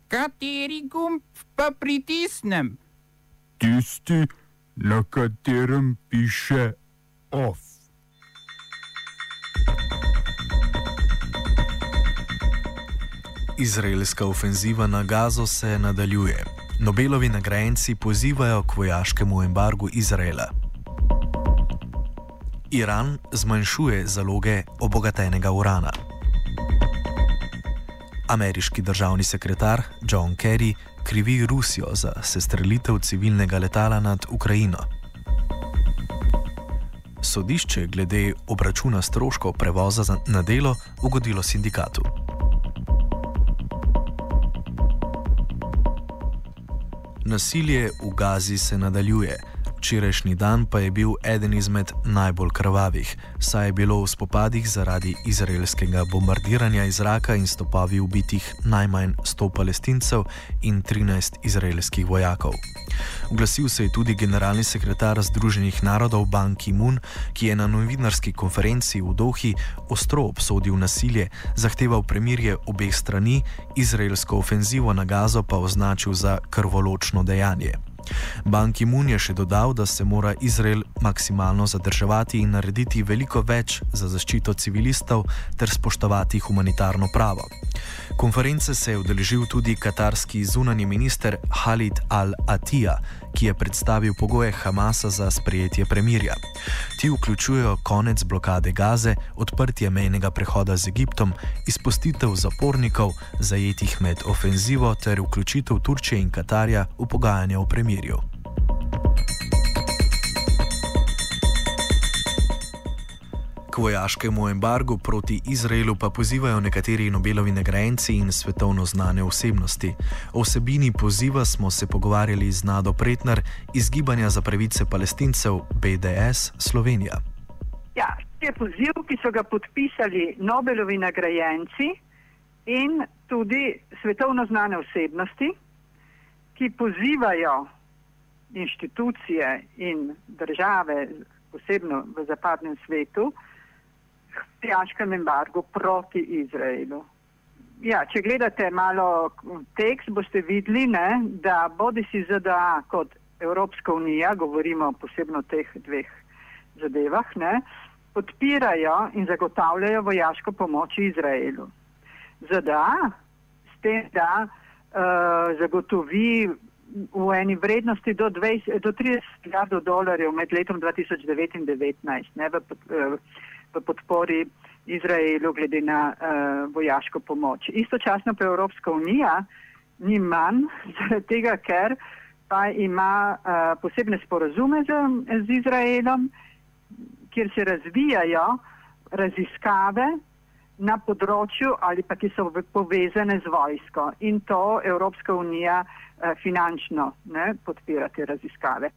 Kateri gumb pa pritisnem? Tisti, na katerem piše OF. Izraelska ofenziva na Gazo se nadaljuje. Nobelovi nagrajenci pozivajo k vojaškemu embargu Izraela. Iran zmanjšuje zaloge obogatenega urana. Ameriški državni sekretar John Kerry krivi Rusijo za sestrelitev civilnega letala nad Ukrajino. Sodišče glede obračuna stroškov prevoza na delo ugodilo sindikatu. Nasilje v Gazi se nadaljuje. Včerajšnji dan pa je bil eden izmed najbolj krvavih, saj je bilo v spopadih zaradi izraelskega bombardiranja iz zraka in stopovi ubitih najmanj 100 Palestincev in 13 izraelskih vojakov. Oglasil se je tudi generalni sekretar Združenih narodov Ban Ki-moon, ki je na novinarski konferenci v Dohi ostro obsodil nasilje, zahteval premirje obeh strani, izraelsko ofenzivo na Gazo pa označil za krvoločno dejanje. Ban Ki-moon je še dodal, da se mora Izrael maksimalno zadrževati in narediti veliko več za zaščito civilistov ter spoštovati humanitarno pravo. Konference se je udeležil tudi katarski zunanji minister Khalid al-Atija, ki je predstavil pogoje Hamasa za sprejetje premirja. Ti vključujejo konec blokade Gaze, odprtje mejnega prehoda z Egiptom, izpustitev zapornikov, zajetih med ofenzivo ter vključitev Turčije in Katarja v pogajanja o premirju. K vojaškemu embargu proti Izraelu pa pozivajo nekateri Nobelovi nagrajenci in svetovno znane osebnosti. O vsebini poziva smo se pogovarjali z Nado Pretnar iz Gibanja za pravice Palestincev BDS Slovenija. Ja, je poziv, ki so ga podpisali Nobelovi nagrajenci in tudi svetovno znane osebnosti, ki pozivajo inštitucije in države, posebno v zapadnem svetu, k vojaškem embargu proti Izraelu. Ja, če gledate malo tekst, boste videli, da bodisi ZDA kot Evropska unija, govorimo posebno o teh dveh zadevah, podpirajo in zagotavljajo vojaško pomoč Izraelu. ZDA s tem, da zagotovi v eni vrednosti do 30 milijardov dolarjev med letom 2009 in 2019 v podpori Izraelu glede na vojaško pomoč. Istočasno pa Evropska unija ni manj, zaradi tega, ker pa ima posebne sporazume z Izraelom, kjer se razvijajo raziskave na področju ali pa ki so povezane z vojsko. In to Evropska unija finančno podpira te raziskave.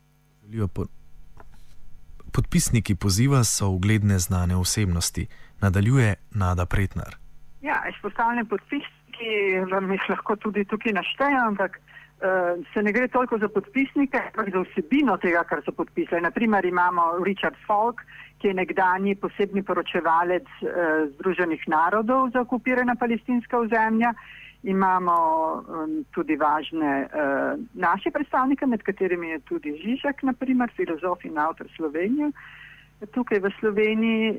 Podpisniki poziva so ugledne znane osebnosti. Nadaljuje Nada Pretnar. Ja, izpostavljene podpisniki, vam jih lahko tudi tukaj naštejem, ampak se ne gre toliko za podpisnike, ampak za vsebino tega, kar so podpisali. Naprimer imamo Richard Falk, ki je nekdanji posebni poročevalec Združenih narodov za okupirana palestinska ozemlja. Imamo tudi važne naše predstavnike, med katerimi je tudi Žižek, naprimer, filozof in avtor Slovenije. Tukaj v Sloveniji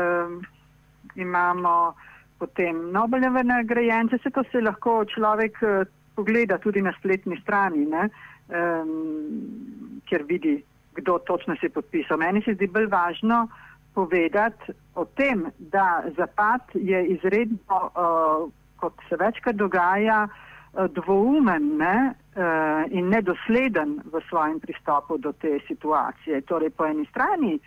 imamo potem Nobelove nagrajence, se to se lahko človek pogleda tudi na spletni strani, kjer vidi, kdo točno se je podpisal. Meni se zdi bolj važno povedati o tem, da Zapad je izredno, kot se večkrat dogaja, dvoumen in nedosleden v svojem pristopu do te situacije. Torej, po eni strani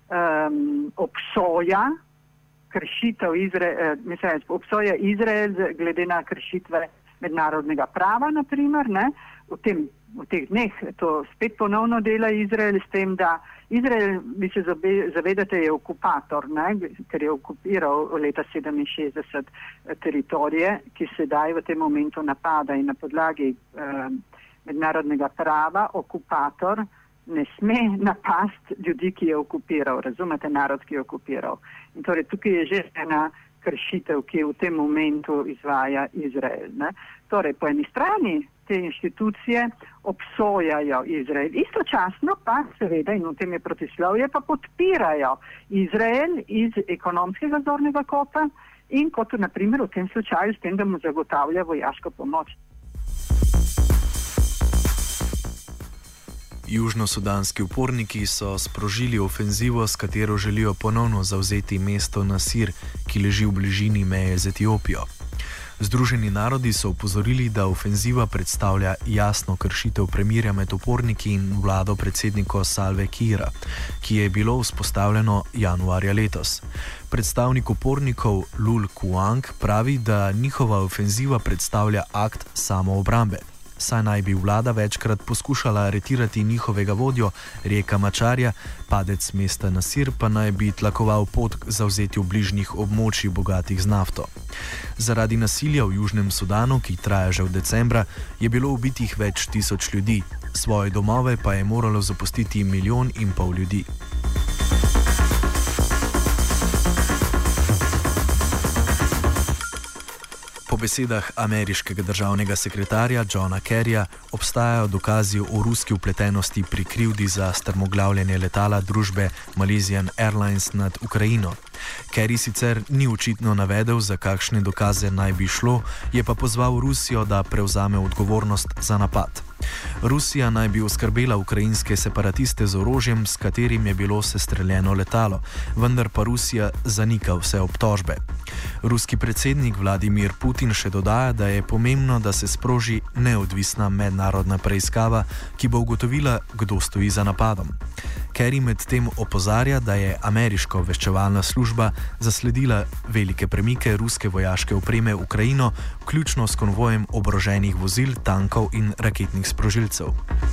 obsoja kršitev obsoja Izrael glede na kršitve mednarodnega prava, naprimer, v teh dneh to spet ponovno dela Izrael s tem, da Izrael, vi se zavedate, je okupator, ker je okupiral leta 1967 teritorije, ki sedaj v tem momentu napada in na podlagi mednarodnega prava okupator ne sme napasti ljudi, ki je okupiral, razumete, narod, ki je okupiral. In torej tukaj je že ena kršitev, ki v tem momentu izvaja Izrael. Torej, po eni strani te inštitucije obsojajo Izrael, istočasno pa seveda, in v tem je protislovje, pa podpirajo Izrael iz ekonomskega zornega kota in kot na primer v tem slučaju s tem, da mu zagotavlja vojaško pomoč. Južnosudanski uporniki so sprožili ofenzivo, s katero želijo ponovno zavzeti mesto Nasir, ki leži v bližini meje z Etiopijo. Združeni narodi so opozorili, da ofenziva predstavlja jasno kršitev premirja med uporniki in vlado predsednika Salve Kiira, ki je bilo vzpostavljeno januarja letos. Predstavnik upornikov Lul Kuang pravi, da njihova ofenziva predstavlja akt samoobrambe. Saj naj bi vlada večkrat poskušala aretirati njihovega vodjo Rieka Mačarja, padec mesta Nasir pa naj bi tlakoval pot k zavzetju bližnjih območij bogatih z nafto. Zaradi nasilja v Južnem Sudanu, ki traja že od decembra, je bilo ubitih več tisoč ljudi, svoje domove pa je moralo zapustiti 1,5 milijona ljudi. Po besedah ameriškega državnega sekretarja Johna Kerryja obstajajo dokazi o ruski vpletenosti pri krivdi za strmoglavljanje letala družbe Malaysian Airlines nad Ukrajino. Kerry sicer ni očitno navedel, za kakšne dokaze naj bi šlo, je pa pozval Rusijo, da prevzame odgovornost za napad. Rusija naj bi oskrbela ukrajinske separatiste z orožjem, s katerim je bilo sestreljeno letalo, vendar pa Rusija zanika vse obtožbe. Ruski predsednik Vladimir Putin še dodaja, da je pomembno, da se sproži neodvisna mednarodna preiskava, ki bo ugotovila, kdo stoji za napadom. Kerry medtem opozarja, da je ameriška obveščevalna služba zasledila velike premike ruske vojaške opreme v Ukrajino, vključno s konvojem oboroženih vozil, tankov in raketnih sprožilcev.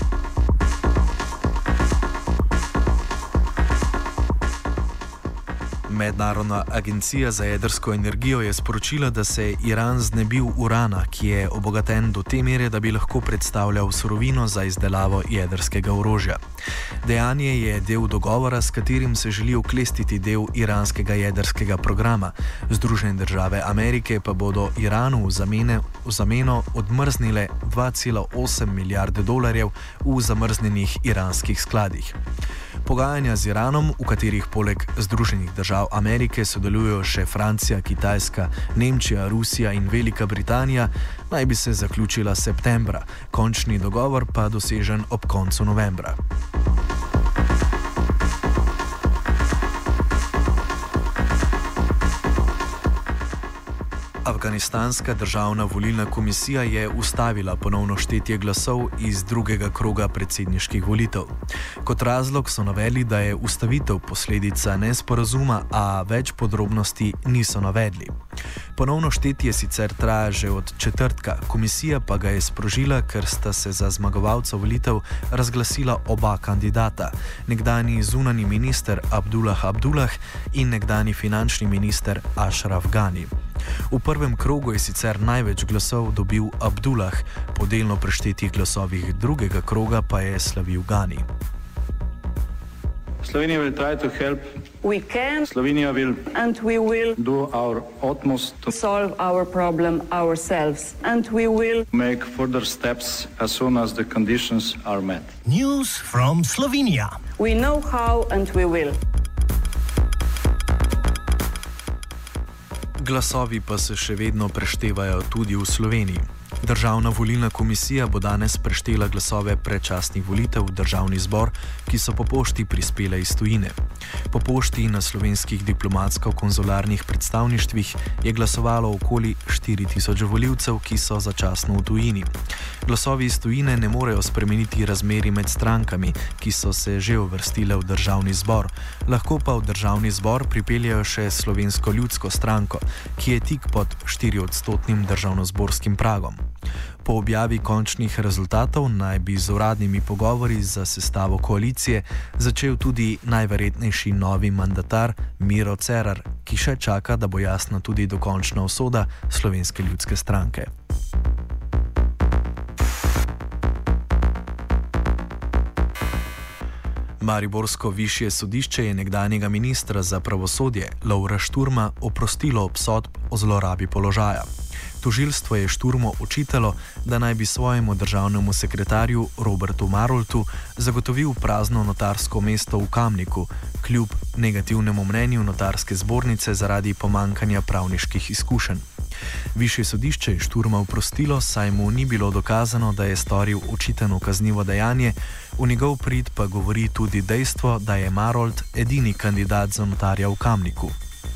Mednarodna agencija za jedrsko energijo je sporočila, da se je Iran znebil urana, ki je obogaten do te mere, da bi lahko predstavljal surovino za izdelavo jedrskega orožja. Dejanje je del dogovora, s katerim se želi oklestiti del iranskega jedrskega programa. Združene države Amerike pa bodo Iranu v zameno odmrznile 2,8 milijarde dolarjev v zamrznenih iranskih skladih. Pogajanja z Iranom, v katerih poleg Združenih držav Amerike sodelujo še Francija, Kitajska, Nemčija, Rusija in Velika Britanija, naj bi se zaključila septembra, končni dogovor pa dosežen ob koncu novembra. Afganistanska državna volilna komisija je ustavila ponovno štetje glasov iz drugega kroga predsedniških volitev. Kot razlog so navedli, da je ustavitev posledica nesporazuma, a več podrobnosti niso navedli. Ponovno štetje sicer traja že od četrtka, komisija pa ga je sprožila, ker sta se za zmagovalca volitev razglasila oba kandidata, nekdanji zunani minister Abdullah Abdullah in nekdanji finančni minister Ashraf Ghani. V prvem krogu je sicer največ glasov dobil Abdullah, po delno preštetih glasovih drugega kroga pa je slavil Ghani. Slovenija will try to help. We can. Slovenija will. And we will. Do our utmost to solve our problem ourselves. And we will. Make further steps as soon as the conditions are met. News from Slovenia. We know how and we will. Glasovi pa se še vedno preštevajo tudi v Sloveniji. Državna volilna komisija bo danes preštela glasove predčasnih volitev v Državni zbor, ki so po pošti prispele iz tujine. Po pošti na slovenskih diplomatsko-konzularnih predstavništvih je glasovalo okoli 4.000 volivcev, ki so začasno v tujini. Glasovi iz tujine ne morejo spremeniti razmerij med strankami, ki so se že uvrstile v Državni zbor. Lahko pa v Državni zbor pripeljajo še Slovensko ljudsko stranko, ki je tik pod 4% državnozborskim pragom. Po objavi končnih rezultatov naj bi z uradnimi pogovori za sestavo koalicije začel tudi najverjetnejši novi mandatar Miro Cerar, ki še čaka, da bo jasna tudi dokončna usoda Slovenske ljudske stranke. Mariborsko višje sodišče je nekdanjega ministra za pravosodje Lovra Šturma oprostilo obsodb o zlorabi položaja. Tožilstvo je Šturmu očitalo, da naj bi svojemu državnemu sekretarju Robertu Maroltu zagotovil prazno notarsko mesto v Kamniku, kljub negativnemu mnenju notarske zbornice zaradi pomankanja pravniških izkušenj. Višje sodišče je Šturma oprostilo, saj mu ni bilo dokazano, da je storil očitano kaznivo dejanje, v njegov prid pa govori tudi dejstvo, da je Marolt edini kandidat za notarja v Kamniku.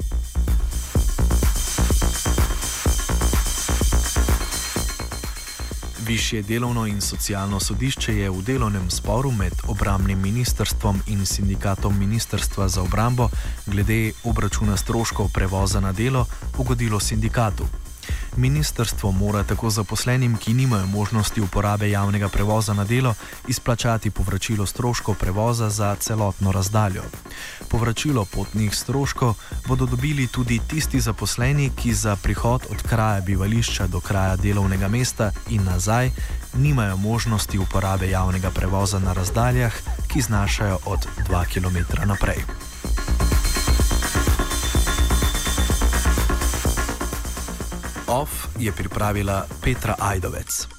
Višje delovno in socialno sodišče je v delovnem sporu med obrambnim ministrstvom in sindikatom Ministrstva za obrambo glede obračuna stroškov prevoza na delo ugodilo sindikatu. Ministrstvo mora tako zaposlenim, ki nimajo možnosti uporabe javnega prevoza na delo, izplačati povračilo stroškov prevoza za celotno razdaljo. Povračilo potnih stroškov bodo dobili tudi tisti zaposleni, ki za prihod od kraja bivališča do kraja delovnega mesta in nazaj nimajo možnosti uporabe javnega prevoza na razdaljah, ki znašajo od 2 km naprej. OFF je pripravila Petra Ajdovec.